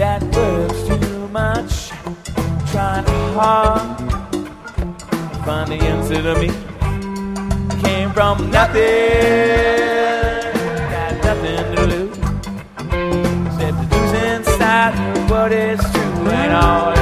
that works too much, trying hard to find the answer to me. Came from nothing, got nothing to lose, except the truth inside what is true ain't all